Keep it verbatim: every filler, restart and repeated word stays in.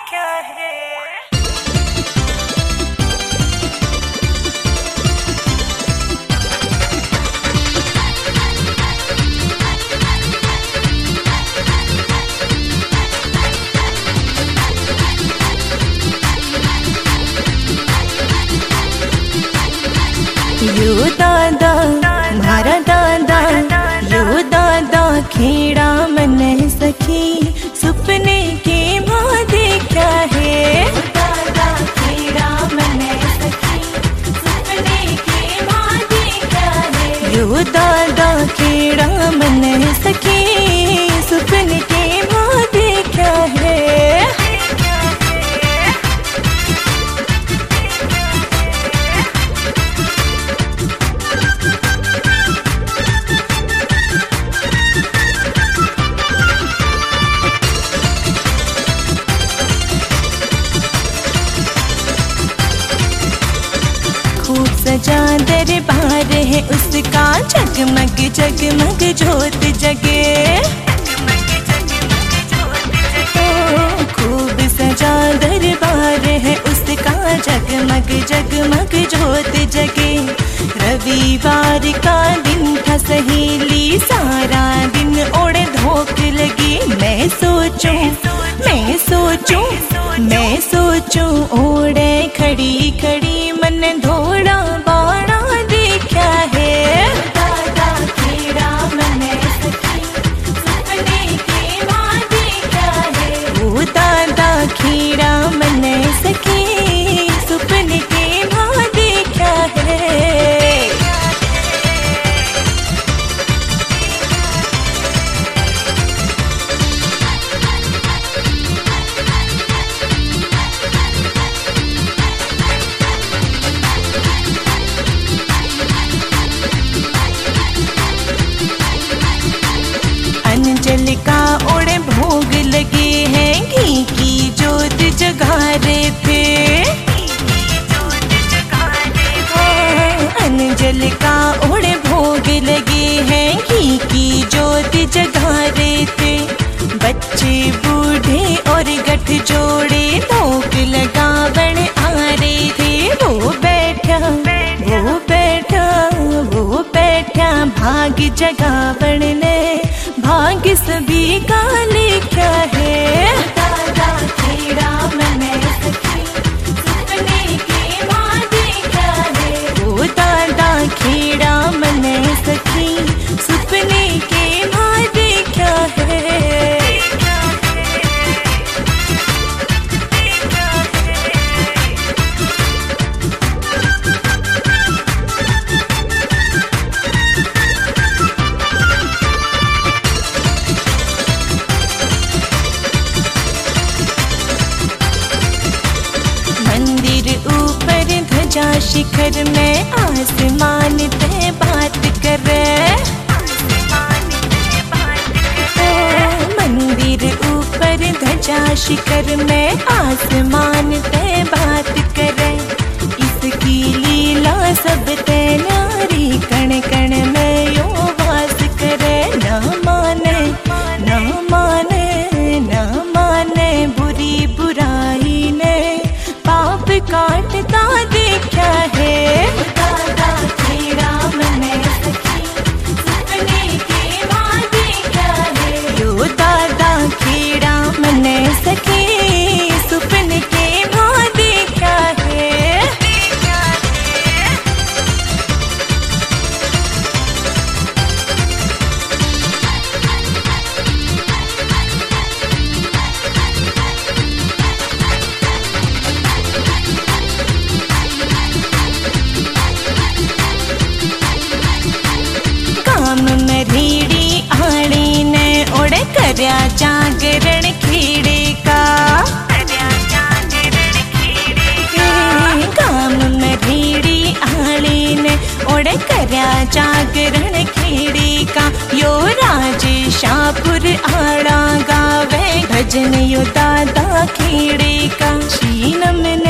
देखा है। यो दादा मारा दादा, यो दादा खेड़ा मन सखी सुपने के माँ देखा है। दादा खेड़ा मन सखी सुपने के माँ देखा है। यो दादा खेड़ा मन सखी सुपने के माँ देखा है। सजा दरबार है उसका, जगमग जगमग जोत जगे। खूब सजा दरबार है उसका, जगमग जगमग जोत जगे। रविवार का दिन था सहेली, सारा दिन ओढ़े धोख लगी। मैं सोचूं मैं सोचूं मैं सोचूं ओढ़े खड़ी खड़ी मन धोड़ा बाड़ा देखा है। दादा खेड़ा मन सखी सुपने के माँ देखा है। वो दादा खेड़ा मन सखी सुपने के माँ देखा है। अंजल का ओढ़े भोग लगे हैं, घी की जोत जगा रहे थे। अंजल का ओढ़े भोग लगे हैं, घी की जोत जगा रहे थे। बच्चे बूढ़े और गठ जोड़े धोक लगावन आ रहे थे। वो बैठा वो बैठा वो बैठा भाग जगावन ने भाग सभी का लिखा है। दादा खेड़ा मन सखी सुपने के माँ देखा है। वो दादा खेड़ा मन सखी सुपने के माँ देखा है। मंदिर ऊपर ध्वजा शिखर में आसमान पे बात करे। मंदिर ऊपर ध्वजा शिखर में आसमान पे बात करे। इसकी लीला सब ते नारी कण कण में यो वास करे। ना माने ना माने ना माने बुरी बुराई ने पाप काटता देखा है। दादा खेड़ा मन सखी सुपने के माँ देखा है। यो दादा खेड़ा मन सखी सुपने के माँ देखा है। मरीड़ी आड़ी ने ओढ़े करया जागरण खेड़े का। काम मरीड़ी आड़ी ने ओढ़े करया जागरण खेड़े का। यो राज शाहपुर आड़ा गावे भजन यो दादा खेड़े का। शीनम